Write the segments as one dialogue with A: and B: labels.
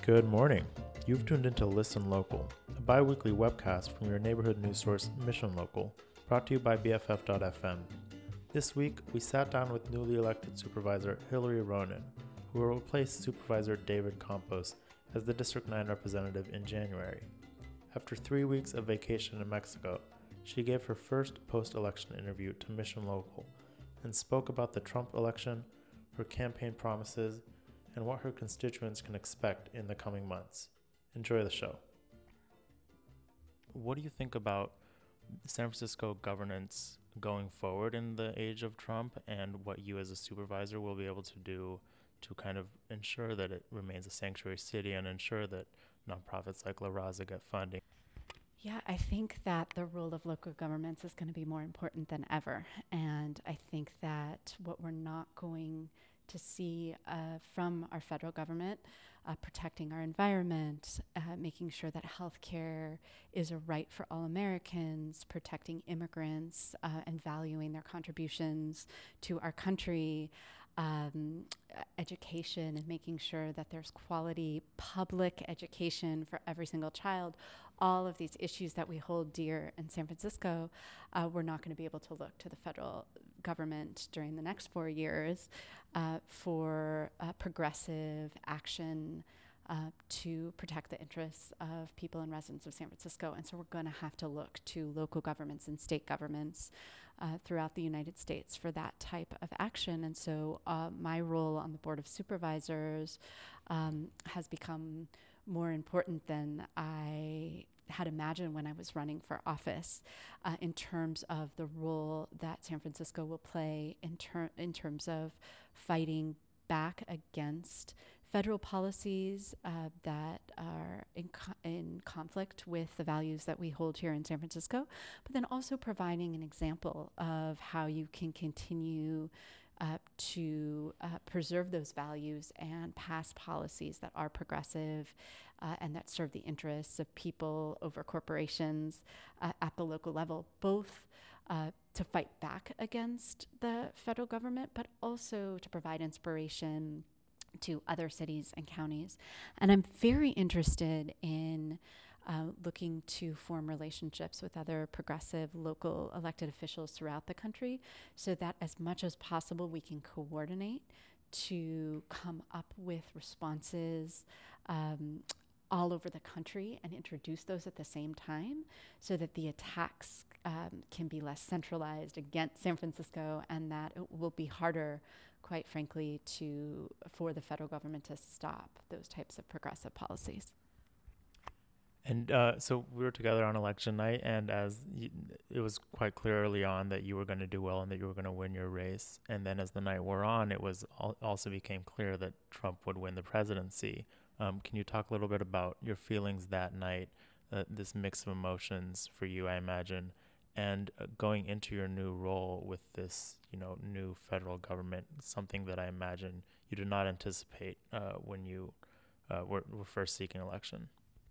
A: Good morning. You've tuned into Listen Local, a bi-weekly webcast from your neighborhood news source Mission Local, brought to you by BFF.fm. This week, we sat down with newly elected Supervisor Hillary Ronen, who will replace Supervisor David Campos as the District 9 representative in January. After 3 weeks of vacation in Mexico, she gave her first post-election interview to Mission Local and spoke about the Trump election, her campaign promises, and what her constituents can expect in the coming months. Enjoy the show. What do you think about San Francisco governance going forward in the age of Trump, and what you as a supervisor will be able to do to kind of ensure that it remains a sanctuary city and ensure that nonprofits like La Raza get funding?
B: Yeah, I think that the role of local governments is going to be more important than ever. And I think that what we're not going to see from our federal government, protecting our environment, making sure that healthcare is a right for all Americans, protecting immigrants and valuing their contributions to our country, education and making sure that there's quality public education for every single child, all of these issues that we hold dear in San Francisco, we're not going to be able to look to the federal government during the next 4 years for progressive action to protect the interests of people and residents of San Francisco. And so we're going to have to look to local governments and state governments throughout the United States for that type of action. And so my role on the Board of Supervisors has become more important than I had imagined when I was running for office in terms of the role that San Francisco will play in terms of fighting back against federal policies that are in conflict with the values that we hold here in San Francisco, but then also providing an example of how you can continue to preserve those values and pass policies that are progressive and that serve the interests of people over corporations at the local level, both to fight back against the federal government, but also to provide inspiration to other cities and counties. And I'm very interested in looking to form relationships with other progressive local elected officials throughout the country so that as much as possible we can coordinate to come up with responses all over the country and introduce those at the same time so that the attacks can be less centralized against San Francisco, and that it will be harder, quite frankly, for the federal government to stop those types of progressive policies.
A: And so we were together on election night, and it was quite clear early on that you were going to do well and that you were going to win your race. And then as the night wore on, it was also became clear that Trump would win the presidency. Can you talk a little bit about your feelings that night, this mix of emotions for you, I imagine, and going into your new role with this, new federal government, something that I imagine you did not anticipate when you were first seeking election?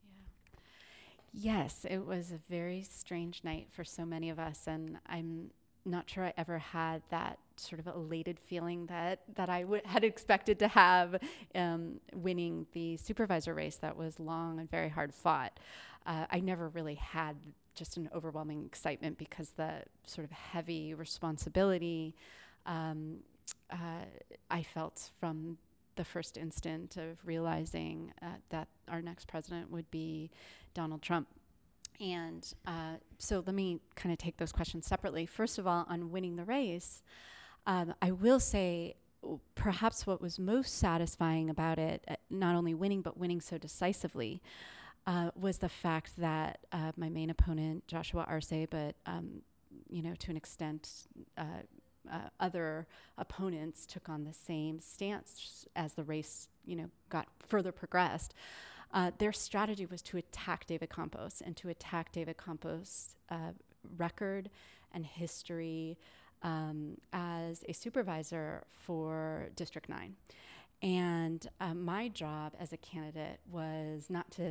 B: Yes, it was a very strange night for so many of us, and I'm not sure I ever had that sort of elated feeling that I had expected to have winning the supervisor race that was long and very hard fought. I never really had just an overwhelming excitement because the sort of heavy responsibility I felt from the first instant of realizing that our next president would be Donald Trump. And so let me kind of take those questions separately. First of all, on winning the race, I will say perhaps what was most satisfying about it, not only winning, but winning so decisively, was the fact that my main opponent, Joshua Arce, but to an extent, other opponents took on the same stance as the race, got further progressed. Their strategy was to attack David Campos and to attack David Campos' record and history as a supervisor for District 9. And my job as a candidate was not to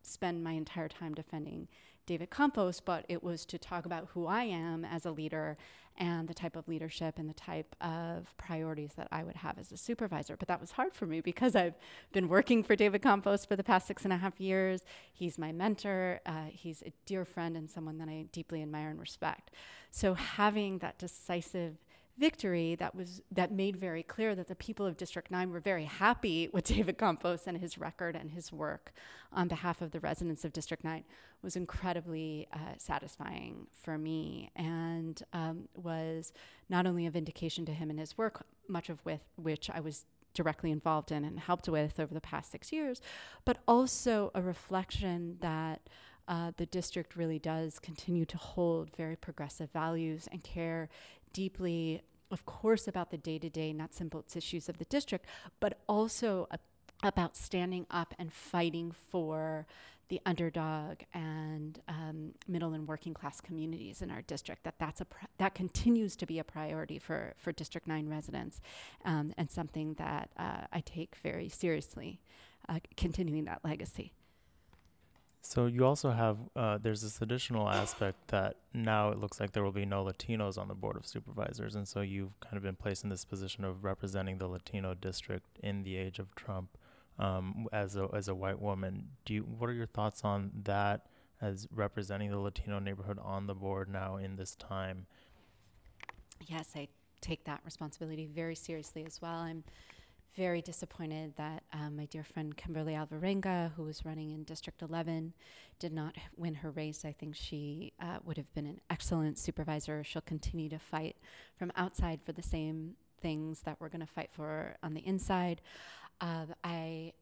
B: spend my entire time defending David Campos, but it was to talk about who I am as a leader and the type of leadership and the type of priorities that I would have as a supervisor. But that was hard for me because I've been working for David Campos for the past 6.5 years. He's my mentor. He's a dear friend and someone that I deeply admire and respect. So having that decisive victory that made very clear that the people of District 9 were very happy with David Campos and his record and his work on behalf of the residents of District 9 was incredibly satisfying for me, and was not only a vindication to him and his work, much of which I was directly involved in and helped with over the past 6 years, but also a reflection that the district really does continue to hold very progressive values and care deeply, of course, about the day-to-day nuts and bolts issues of the district, but also about standing up and fighting for the underdog and middle and working class communities in our district. That continues to be a priority for District 9 residents, and something that I take very seriously, continuing that legacy.
A: So you also have, there's this additional aspect that now it looks like there will be no Latinos on the Board of Supervisors. And so you've kind of been placed in this position of representing the Latino district in the age of Trump as a white woman. What are your thoughts on that as representing the Latino neighborhood on the board now in this time?
B: Yes, I take that responsibility very seriously as well. I'm very disappointed that my dear friend Kimberly Alvarenga, who was running in District 11, did not win her race. I think she would have been an excellent supervisor. She'll continue to fight from outside for the same things that we're going to fight for on the inside. I've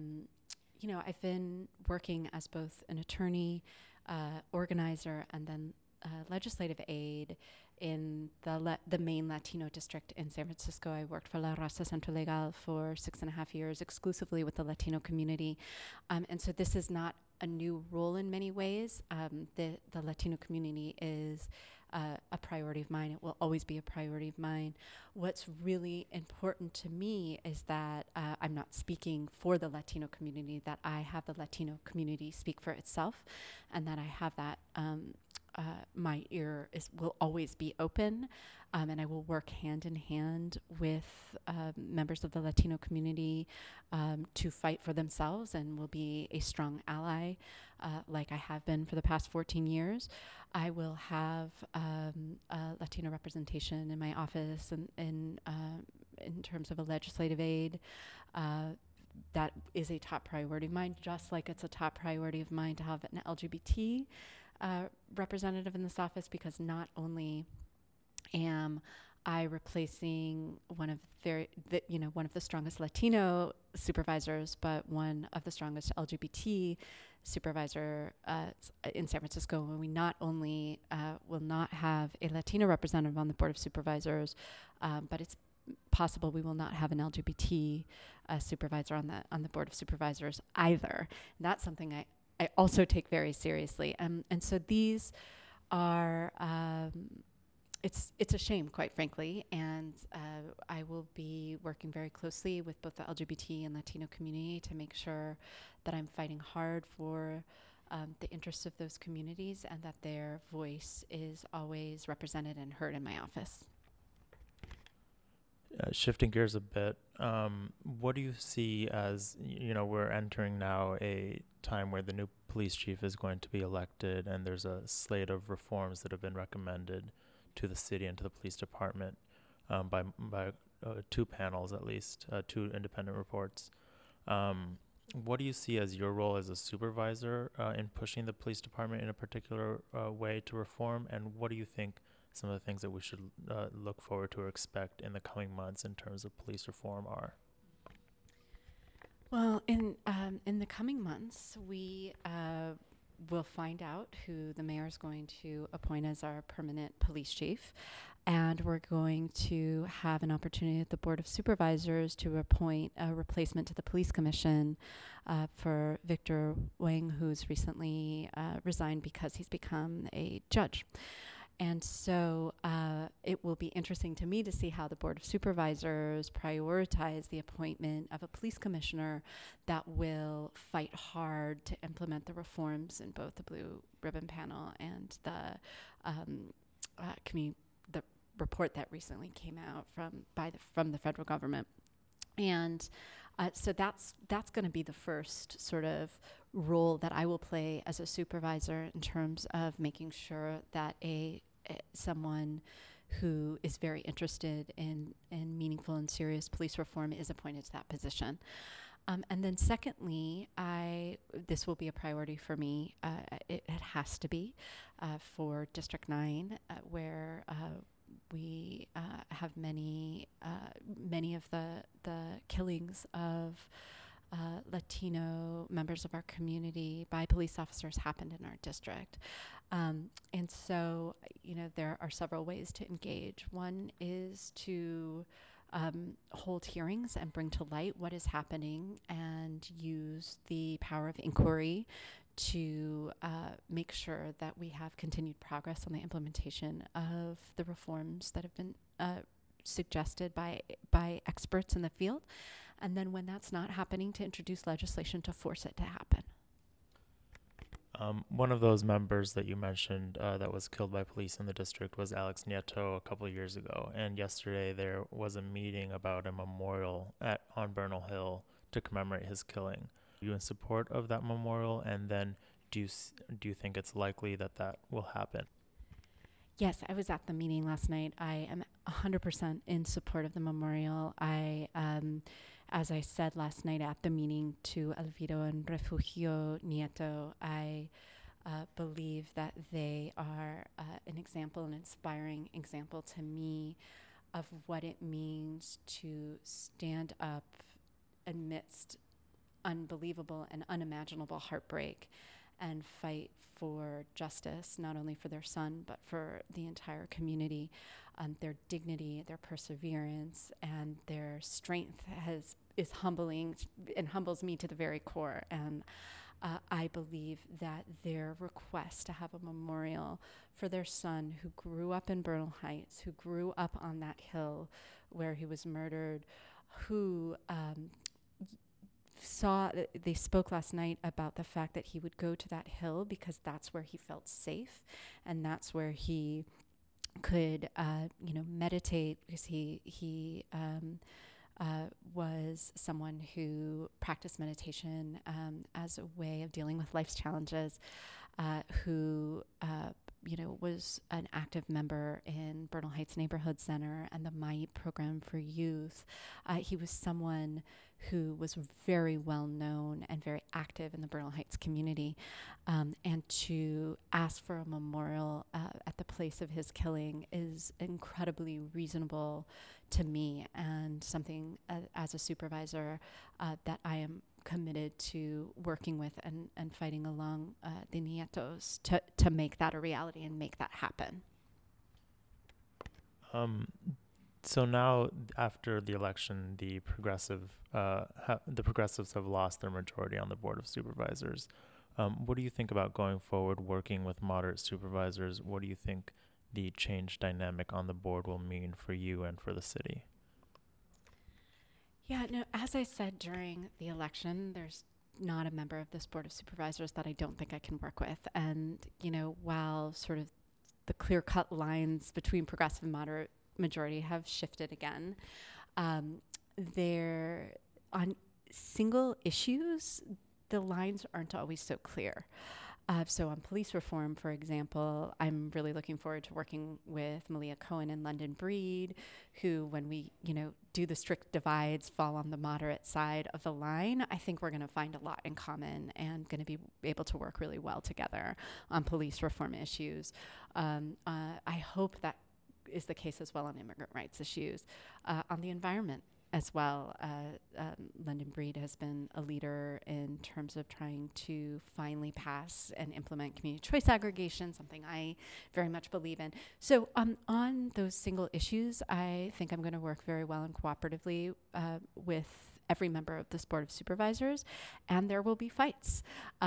B: been working as both an attorney, organizer, and then legislative aide in the main Latino district in San Francisco. I worked for La Raza Centro Legal for 6.5 years, exclusively with the Latino community. And so this is not a new role in many ways. The Latino community is a priority of mine. It will always be a priority of mine. What's really important to me is that I'm not speaking for the Latino community, that I have the Latino community speak for itself, and that I have that my ear will always be open, and I will work hand in hand with members of the Latino community to fight for themselves, and will be a strong ally like I have been for the past 14 years. I will have Latino representation in my office and in terms of a legislative aide. That is a top priority of mine, just like it's a top priority of mine to have an LGBT representative in this office, because not only am I replacing one of the strongest Latino supervisors, but one of the strongest LGBT supervisor in San Francisco. And we not only will not have a Latino representative on the Board of Supervisors, but it's possible we will not have an LGBT supervisor on the Board of Supervisors either. And that's something I also take very seriously. And so these are, it's a shame, quite frankly, and I will be working very closely with both the LGBT and Latino community to make sure that I'm fighting hard for the interests of those communities, and that their voice is always represented and heard in my office.
A: Shifting gears a bit, what do you see as, we're entering now a time where the new police chief is going to be elected, and there's a slate of reforms that have been recommended to the city and to the police department by two panels, at least, two independent reports. What do you see as your role as a supervisor in pushing the police department in a particular way to reform, and what do you think some of the things that we should look forward to or expect in the coming months in terms of police reform are?
B: Well, in the coming months, we will find out who the mayor is going to appoint as our permanent police chief, and we're going to have an opportunity at the Board of Supervisors to appoint a replacement to the Police Commission for Victor Wang, who's recently resigned because he's become a judge. And so it will be interesting to me to see how the Board of Supervisors prioritize the appointment of a police commissioner that will fight hard to implement the reforms in both the Blue Ribbon Panel and the the report that recently came out from the federal government. And so that's going to be the first sort of role that I will play as a supervisor in terms of making sure that someone who is very interested in meaningful and serious police reform is appointed to that position. And then secondly, this will be a priority for me. It has to be for District 9, where we have many of the killings of Latino members of our community by police officers happened in our district. And so, there are several ways to engage. One is to hold hearings and bring to light what is happening and use the power of inquiry to make sure that we have continued progress on the implementation of the reforms that have been suggested by experts in the field. And then when that's not happening, to introduce legislation to force it to happen.
A: One of those members that you mentioned that was killed by police in the district was Alex Nieto a couple of years ago. And yesterday there was a meeting about a memorial on Bernal Hill to commemorate his killing. Are you in support of that memorial? And then do you think it's likely that will happen?
B: Yes, I was at the meeting last night. I am 100% in support of the memorial. As I said last night at the meeting to Elviro and Refugio Nieto, I believe that they are an inspiring example to me of what it means to stand up amidst unbelievable and unimaginable heartbreak and fight for justice, not only for their son, but for the entire community. Their dignity, their perseverance, and their strength is humbling and humbles me to the very core. And I believe that their request to have a memorial for their son, who grew up in Bernal Heights, who grew up on that hill where he was murdered, who they spoke last night about the fact that he would go to that hill because that's where he felt safe, and that's where he could meditate, because he was someone who practiced meditation as a way of dealing with life's challenges, who was an active member in Bernal Heights Neighborhood Center and the MAI program for youth. He was someone who was very well known and very active in the Bernal Heights community. And to ask for a memorial at the place of his killing is incredibly reasonable to me, and something as a supervisor that I am committed to working with and fighting along the Nietos to make that a reality and make that happen.
A: So now, after the election, the progressives have lost their majority on the Board of Supervisors. What do you think about going forward, working with moderate supervisors? What do you think the change dynamic on the board will mean for you and for the city?
B: Yeah, no, as I said during the election, there's not a member of this Board of Supervisors that I don't think I can work with. And, while sort of the clear-cut lines between progressive and moderate majority have shifted again, they're on single issues, the lines aren't always so clear. So on police reform, for example, I'm really looking forward to working with Malia Cohen and London Breed, who, when we, do the strict divides, fall on the moderate side of the line. I think we're going to find a lot in common and going to be able to work really well together on police reform issues. I hope that is the case as well on immigrant rights issues. On the environment as well, London Breed has been a leader in terms of trying to finally pass and implement community choice aggregation, something I very much believe in. So on those single issues, I think I'm going to work very well and cooperatively with every member of this Board of Supervisors, and there will be fights.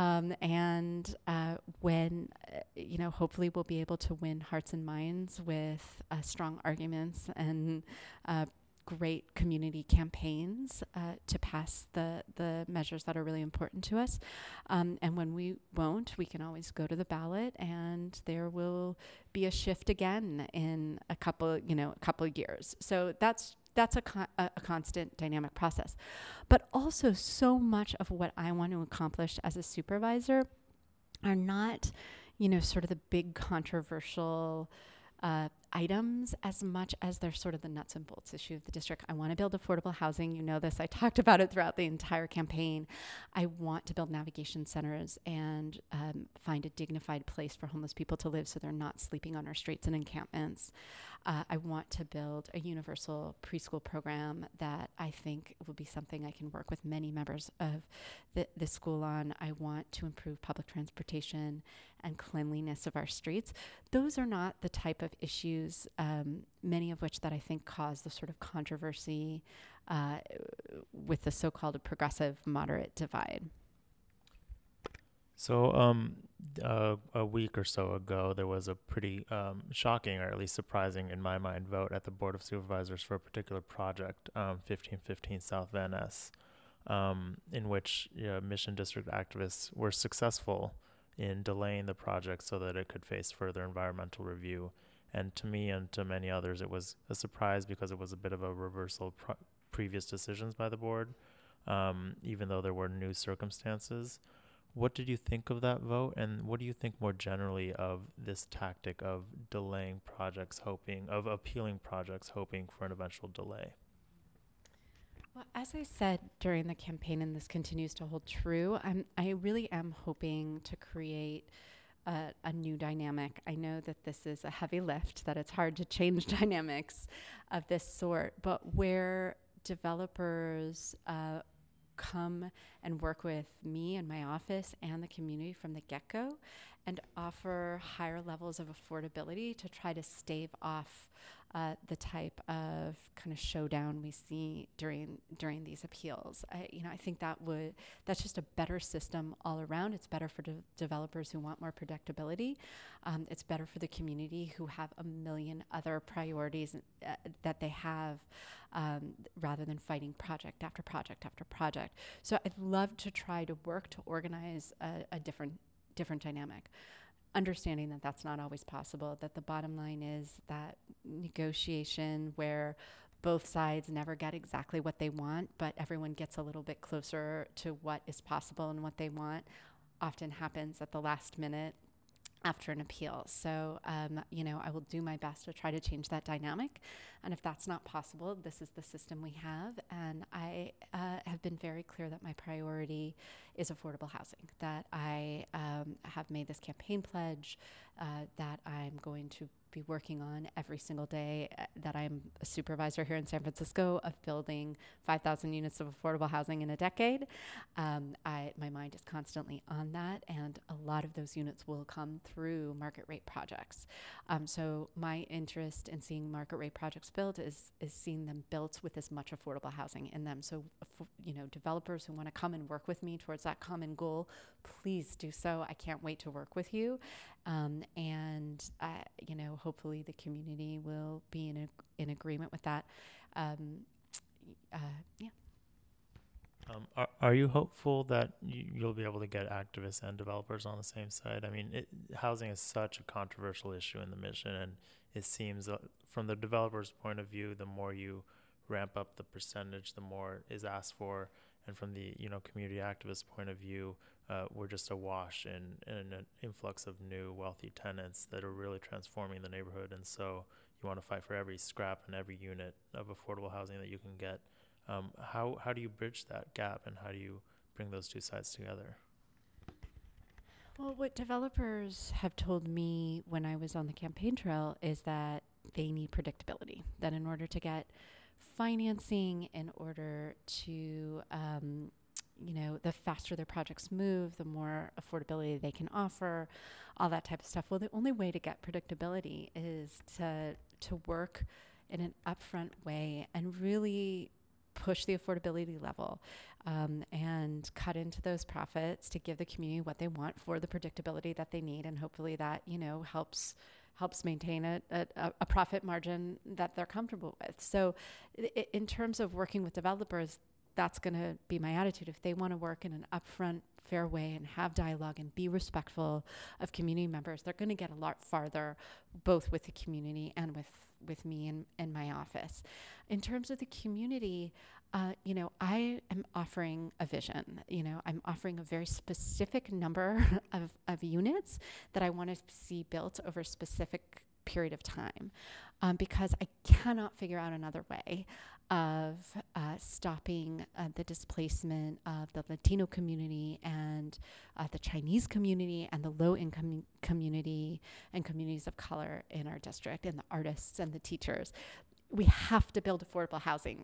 B: When, hopefully we'll be able to win hearts and minds with strong arguments and great community campaigns to pass the measures that are really important to us. And when we won't, we can always go to the ballot, and there will be a shift again in a couple years. So that's a constant dynamic process. But also, so much of what I want to accomplish as a supervisor are not, sort of the big controversial items as much as they're sort of the nuts and bolts issue of the district. I want to build affordable housing. You know this. I talked about it throughout the entire campaign. I want to build navigation centers and find a dignified place for homeless people to live so they're not sleeping on our streets and encampments. I want to build a universal preschool program that I think will be something I can work with many members of the school on. I want to improve public transportation and cleanliness of our streets. Those are not the type of issues, many of which that I think cause the sort of controversy with the so-called progressive moderate divide.
A: So a week or so ago, there was a pretty shocking, or at least surprising in my mind, vote at the Board of Supervisors for a particular project, 1515 South Van Ness, in which Mission District activists were successful in delaying the project so that it could face further environmental review. And to me and to many others, it was a surprise because it was a bit of a reversal of previous decisions by the board, even though there were new circumstances. What did you think of that vote, and what do you think more generally of this tactic of delaying projects, appealing projects, hoping for an eventual delay?
B: Well, as I said during the campaign, and this continues to hold true, I really am hoping to create a new dynamic. I know that this is a heavy lift, that it's hard to change dynamics of this sort, but where developers come and work with me and my office and the community from the get-go and offer higher levels of affordability to try to stave off the type of kind of showdown we see during these appeals. I think that's just a better system all around. It's better for developers who want more predictability. It's better for the community who have a million other priorities that they have, rather than fighting project after project after project. So I'd love to try to work to organize a different dynamic, understanding that that's not always possible, that the bottom line is that negotiation where both sides never get exactly what they want, but everyone gets a little bit closer to what is possible and what they want, often happens at the last minute after an appeal. So, I will do my best to try to change that dynamic. And if that's not possible, this is the system we have. And I have been very clear that my priority is affordable housing, that I have made this campaign pledge, that I'm going to be working on every single day that I'm a supervisor here in San Francisco, of building 5,000 units of affordable housing in a decade. My mind is constantly on that, and a lot of those units will come through market rate projects. So my interest in seeing market rate projects built is seeing them built with as much affordable housing in them. So, developers who want to come and work with me towards that common goal, please do so. I can't wait to work with you. Hopefully the community will be in agreement with that.
A: Are you hopeful that you'll be able to get activists and developers on the same side? I mean, housing is such a controversial issue in the Mission, and it seems from the developer's point of view, the more you ramp up the percentage, the more is asked for. And from the community activist point of view, we're just awash in an influx of new wealthy tenants that are really transforming the neighborhood. And so you want to fight for every scrap and every unit of affordable housing that you can get. How do you bridge that gap, and how do you bring those two sides together?
B: Well, what developers have told me when I was on the campaign trail is that they need predictability, that in order to get financing, in order to, the faster their projects move, the more affordability they can offer, all that type of stuff. Well, the only way to get predictability is to work in an upfront way and really push the affordability level and cut into those profits to give the community what they want for the predictability that they need. And hopefully that, helps maintain a profit margin that they're comfortable with. So in terms of working with developers, that's going to be my attitude. If they want to work in an upfront, fair way and have dialogue and be respectful of community members, they're going to get a lot farther, both with the community and with me and my office. In terms of the community, I am offering a vision. I'm offering a very specific number of units that I want to see built over a specific period of time, because I cannot figure out another way of stopping the displacement of the Latino community and the Chinese community and the low-income community and communities of color in our district, and the artists and the teachers. We have to build affordable housing.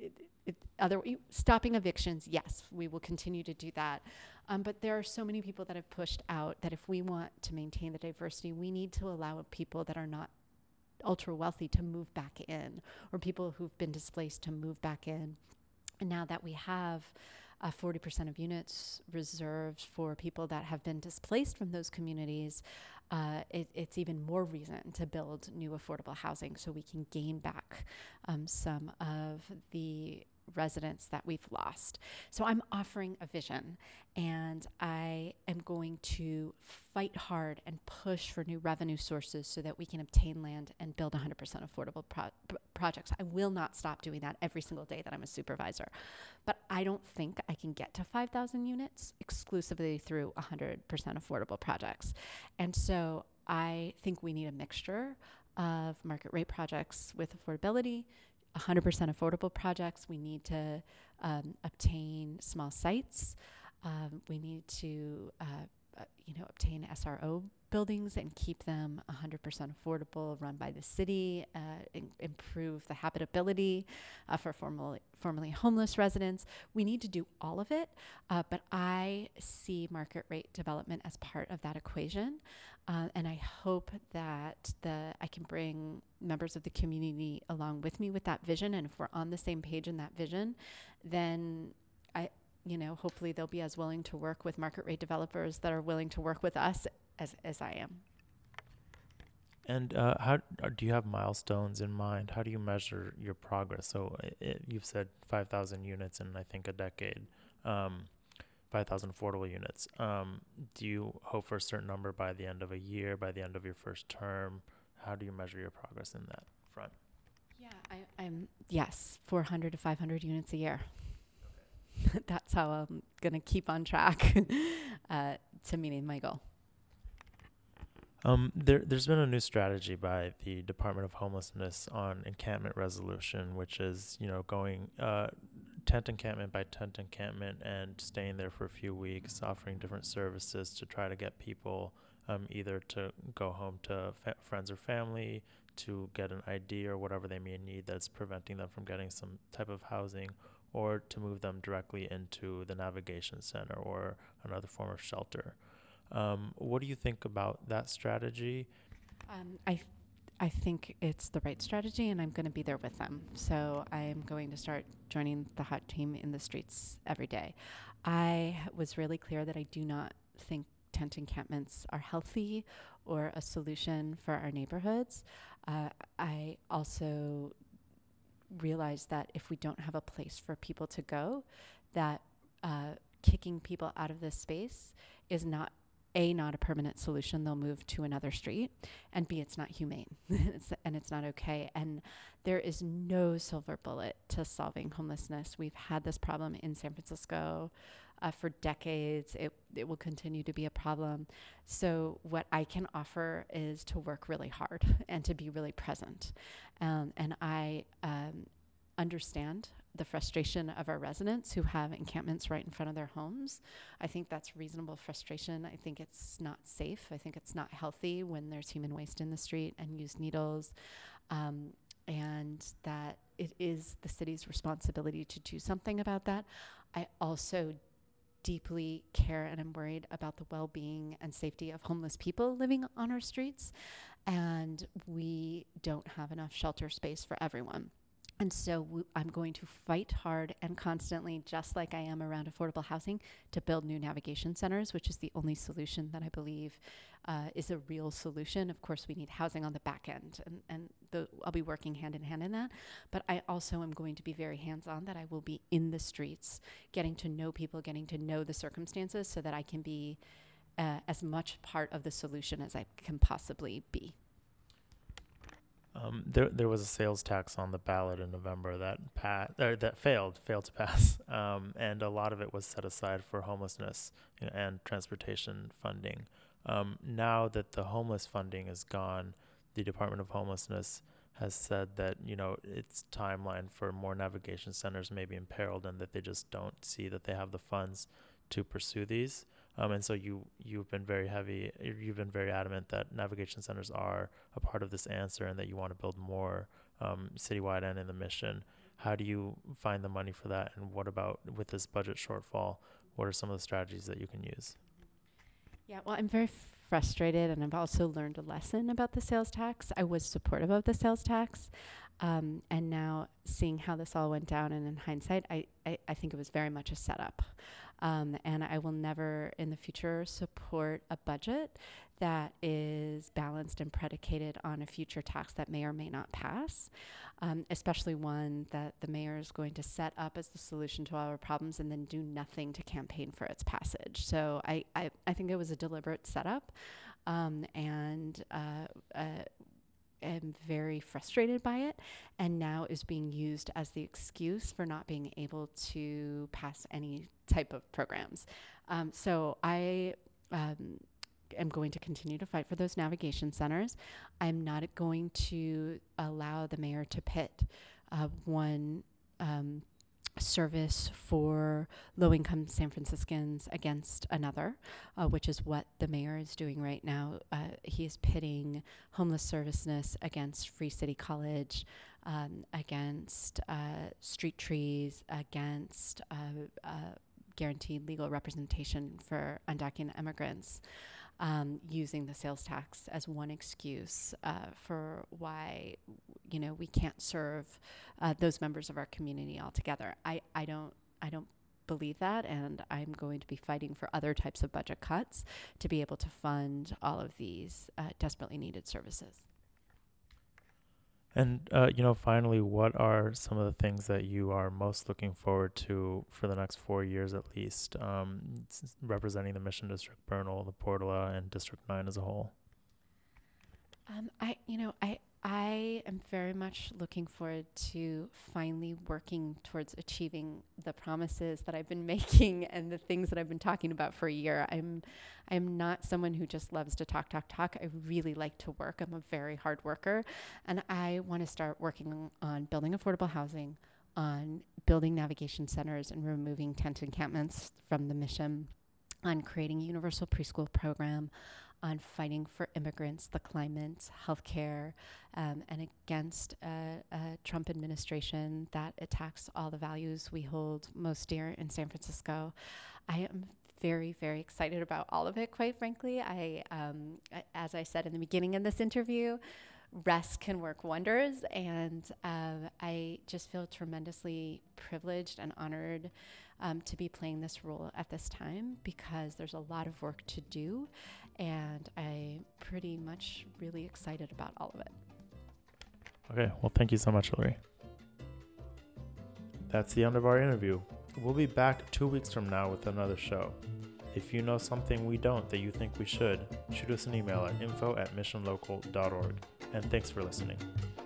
B: Stopping evictions, yes, we will continue to do that. But there are so many people that have pushed out that if we want to maintain the diversity, we need to allow people that are not ultra wealthy to move back in, or people who've been displaced to move back in. And now that we have 40% of units reserved for people that have been displaced from those communities, it's even more reason to build new affordable housing so we can gain back some of the residents that we've lost. So I'm offering a vision, and I am going to fight hard and push for new revenue sources so that we can obtain land and build 100% affordable projects. I will not stop doing that every single day that I'm a supervisor. But I don't think I can get to 5,000 units exclusively through 100% affordable projects. And so I think we need a mixture of market rate projects with affordability, 100% affordable projects. We need to obtain small sites. We need to, obtain SRO buildings and keep them 100% affordable, run by the city, improve the habitability for formerly homeless residents. We need to do all of it, but I see market rate development as part of that equation. And I hope that I can bring members of the community along with me with that vision. And if we're on the same page in that vision, then hopefully they'll be as willing to work with market rate developers that are willing to work with us as I am.
A: And how do you have milestones in mind? How do you measure your progress? So you've said 5,000 units in, I think, a decade, 5,000 affordable units. Do you hope for a certain number by the end of a year, by the end of your first term? How do you measure your progress in that front?
B: Yeah, I'm 400 to 500 units a year. That's how I'm going to keep on track to meeting my goal.
A: There's been a new strategy by the Department of Homelessness on encampment resolution, which is, going tent encampment by tent encampment and staying there for a few weeks, offering different services to try to get people either to go home to friends or family, to get an ID or whatever they may need that's preventing them from getting some type of housing, or to move them directly into the navigation center or another form of shelter. What do you think about that strategy?
B: I think it's the right strategy, and I'm going to be there with them. So I am going to start joining the HOT team in the streets every day. I was really clear that I do not think tent encampments are healthy or a solution for our neighborhoods. I also realize that if we don't have a place for people to go, that kicking people out of this space is not a permanent solution. They'll move to another street, and B, it's not humane and it's not okay. And there is no silver bullet to solving homelessness. We've had this problem in San Francisco for decades. It will continue to be a problem. So what I can offer is to work really hard and to be really present. And I understand the frustration of our residents who have encampments right in front of their homes. I think that's reasonable frustration. I think it's not safe. I think it's not healthy when there's human waste in the street and used needles, and that it is the city's responsibility to do something about that. I also deeply care and am worried about the well-being and safety of homeless people living on our streets, and we don't have enough shelter space for everyone. And so I'm going to fight hard and constantly, just like I am around affordable housing, to build new navigation centers, which is the only solution that I believe is a real solution. Of course, we need housing on the back end, and I'll be working hand in hand in that. But I also am going to be very hands-on, that I will be in the streets, getting to know people, getting to know the circumstances, so that I can be as much part of the solution as I can possibly be.
A: There was a sales tax on the ballot in November that failed to pass, and a lot of it was set aside for homelessness and transportation funding. Now that the homeless funding is gone, the Department of Homelessness has said that its timeline for more navigation centers may be imperiled, and that they just don't see that they have the funds to pursue these. And so you've been very adamant that navigation centers are a part of this answer, and that you want to build more citywide and in the Mission. How do you find the money for that? And what about with this budget shortfall? What are some of the strategies that you can use?
B: Yeah, well, I'm very frustrated, and I've also learned a lesson about the sales tax. I was supportive of the sales tax, and now seeing how this all went down, and in hindsight, I think it was very much a setup. And I will never in the future support a budget that is balanced and predicated on a future tax that may or may not pass, especially one that the mayor is going to set up as the solution to all our problems and then do nothing to campaign for its passage. So I think it was a deliberate setup, and am very frustrated by it, and now is being used as the excuse for not being able to pass any type of programs. So I am going to continue to fight for those navigation centers. I'm not going to allow the mayor to pit one service for low-income San Franciscans against another, which is what the mayor is doing right now. He is pitting homeless serviceness against Free City College, against street trees, against guaranteed legal representation for undocumented immigrants, using the sales tax as one excuse for why we can't serve those members of our community altogether. I don't believe that, and I'm going to be fighting for other types of budget cuts to be able to fund all of these desperately needed services.
A: And, finally, what are some of the things that you are most looking forward to for the next 4 years at least, representing the Mission District, Bernal, the Portola, and District 9 as a whole?
B: I am very much looking forward to finally working towards achieving the promises that I've been making and the things that I've been talking about for a year. I'm not someone who just loves to talk. I really like to work. I'm a very hard worker, and I want to start working on building affordable housing, on building navigation centers and removing tent encampments from the Mission, on creating a universal preschool program, on fighting for immigrants, the climate, healthcare, and against a Trump administration that attacks all the values we hold most dear in San Francisco. I am very, very excited about all of it, quite frankly. As I said in the beginning of this interview, rest can work wonders, and I just feel tremendously privileged and honored to be playing this role at this time, because there's a lot of work to do, and I'm pretty much really excited about all of it.
A: Okay, well, thank you so much, Hillary. That's the end of our interview. We'll be back 2 weeks from now with another show. If you know something we don't that you think we should, shoot us an email at info@missionlocal.org. And thanks for listening.